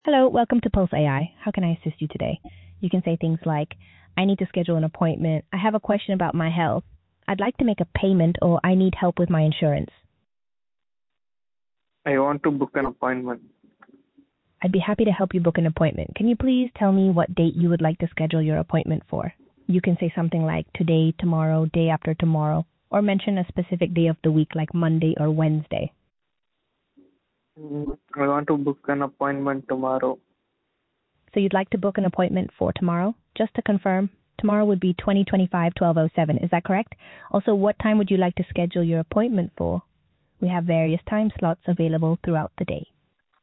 Hello, welcome to Pulse AI. How can I assist you today? You can say things like, I need to schedule an appointment. I have a question about my health. I'd like to make a payment, or I need help with my insurance. I want to book an appointment. I'd be happy to help you book an appointment. Can you please tell me what date you would like to schedule your appointment for? You can say something like today, tomorrow, day after tomorrow, or mention a specific day of the week like Monday or Wednesday. I want to book an appointment tomorrow. So you'd like to book an appointment for tomorrow? Just to confirm, tomorrow would be 2025-1207. Is that correct? Also, what time would you like to schedule your appointment for? We have various time slots available throughout the day.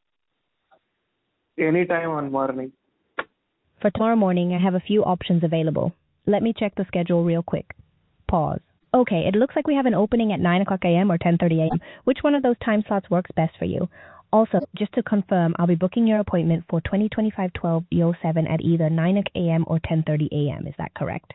Anytime on morning. For tomorrow morning, I have a few options available. Let me check the schedule real quick. Pause. Okay, it looks like we have an opening at 9 o'clock a.m. or 10:30 a.m. Which one of those time slots works best for you? Also, just to confirm, I'll be booking your appointment for 2025-1207 at either 9 a.m. or 10:30 a.m. Is that correct?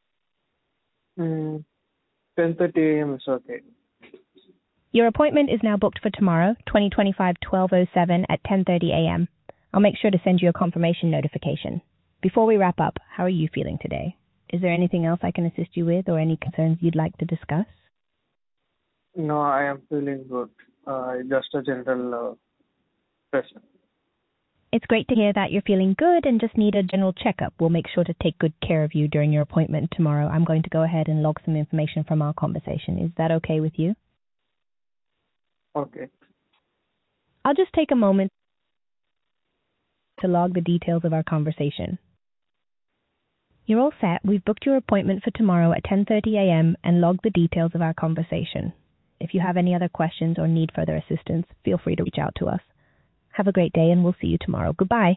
10:30 a.m. is okay. Your appointment is now booked for tomorrow, 2025-1207 at 10:30 a.m. I'll make sure to send you a confirmation notification. Before we wrap up, how are you feeling today? Is there anything else I can assist you with or any concerns you'd like to discuss? No, I am feeling good. Just a general question. It's great to hear that you're feeling good and just need a general checkup. We'll make sure to take good care of you during your appointment tomorrow. I'm going to go ahead and log some information from our conversation. Is that okay with you? Okay. I'll just take a moment to log the details of our conversation. You're all set. We've booked your appointment for tomorrow at 10:30 a.m. and logged the details of our conversation. If you have any other questions or need further assistance, feel free to reach out to us. Have a great day and we'll see you tomorrow. Goodbye.